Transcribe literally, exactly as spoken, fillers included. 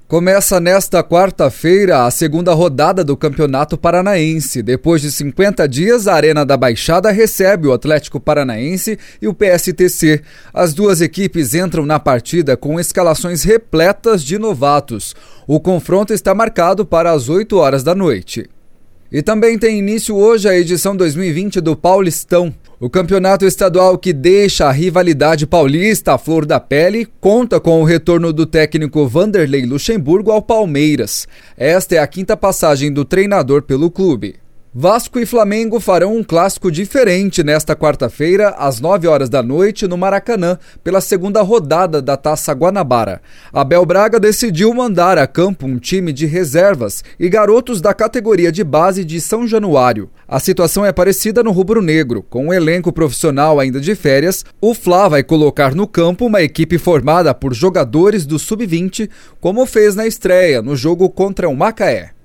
Começa nesta quarta-feira a segunda rodada do Campeonato Paranaense. Depois de cinquenta dias, a Arena da Baixada recebe o Atlético Paranaense e o P S T C. As duas equipes entram na partida com escalações repletas de novatos. O confronto está marcado para as oito horas da noite. E também tem início hoje a edição dois mil e vinte do Paulistão. O campeonato estadual que deixa a rivalidade paulista à flor da pele conta com o retorno do técnico Vanderlei Luxemburgo ao Palmeiras. Esta é a quinta passagem do treinador pelo clube. Vasco e Flamengo farão um clássico diferente nesta quarta-feira, às nove horas da noite, no Maracanã, pela segunda rodada da Taça Guanabara. Abel Braga decidiu mandar a campo um time de reservas e garotos da categoria de base de São Januário. A situação é parecida no rubro-negro. Com um elenco profissional ainda de férias, o Fla vai colocar no campo uma equipe formada por jogadores do sub vinte, como fez na estreia no jogo contra o Macaé.